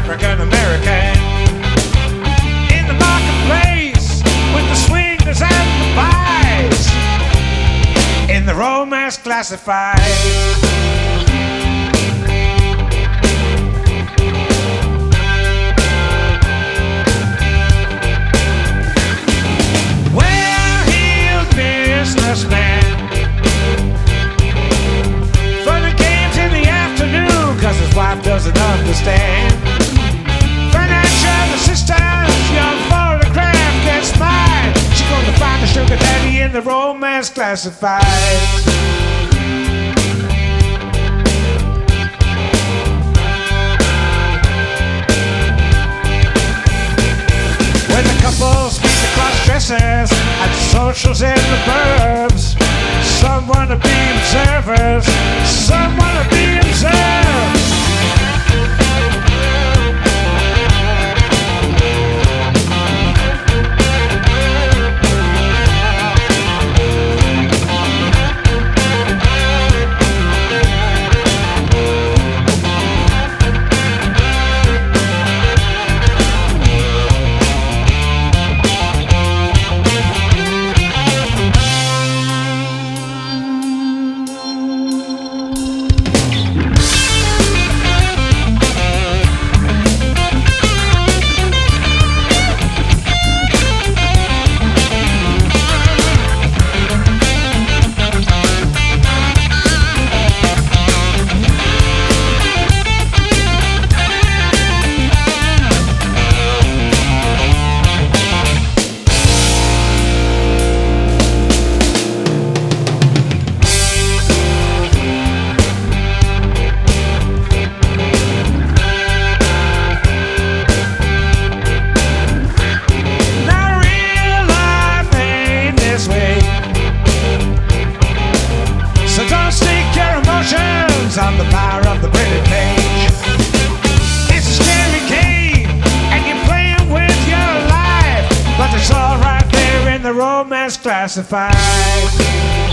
African American in the marketplace with the swingers and the buys in the romance classified. Businessman for the games in the afternoon, cause his wife doesn't understand. Financial assistance, young photograph gets mine. She's gonna find a sugar daddy in the romance classifieds. When the couples meet the cross-dressers at socials in the burbs, some wanna be observers, some wanna be observed. On the power of the printed page. It's a scary game and you're playing with your life, but it's all right there in the romance classified.